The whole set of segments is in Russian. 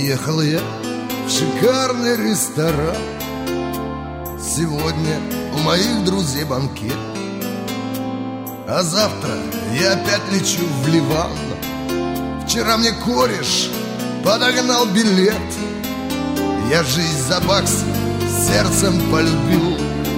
Приехал я в шикарный ресторан. Сегодня у моих друзей банкет, а завтра я опять лечу в Ливан. Вчера мне кореш подогнал билет. Я жизнь за бакс сердцем полюбил.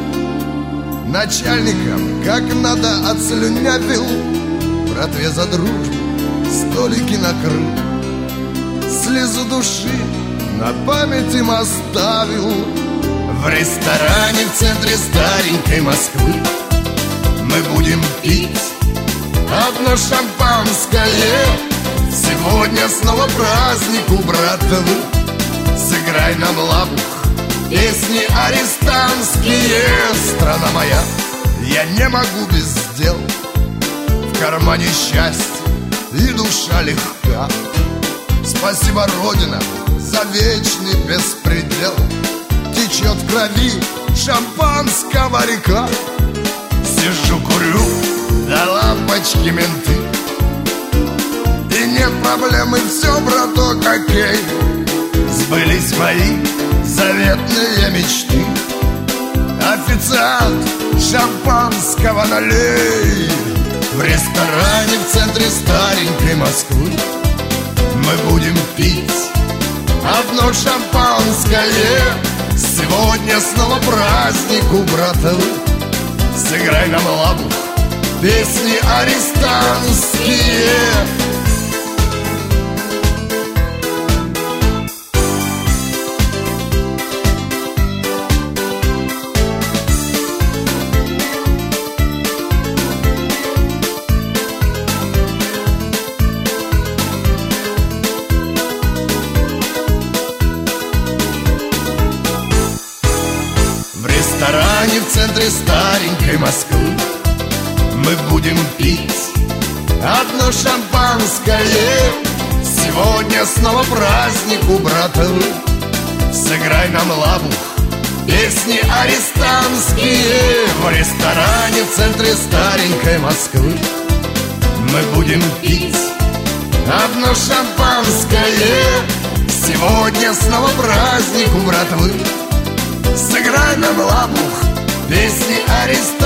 Начальникам как надо отслюнявил. Братве за дружбу столики накрыл. Слезу души на память им оставил. В ресторане в центре старенькой Москвы мы будем пить одно шампанское. Сегодня снова праздник у братвы. Сыграй нам лапух, песни арестантские. Страна моя, я не могу без дел. В кармане счастье и душа легка. Спасибо, Родина, за вечный беспредел. Течет в крови шампанского река. Сижу, курю, до лампочки менты. И нет проблемы, все, браток, окей. Сбылись мои заветные мечты. Официант, шампанского налей. В ресторане в центре старенькой Москвы мы будем пить одно шампанское. Сегодня снова праздник у братвы. Сыграй нам лапух, песни арестантские. В ресторане в центре старенькой Москвы мы будем пить одно шампанское. Сегодня снова праздник у братвы. Сыграй нам лапух, песни арестантские. В ресторане в центре старенькой Москвы мы будем пить одно шампанское. Сегодня снова праздник у братвы. Сыграй нам лапух, песни арестантские.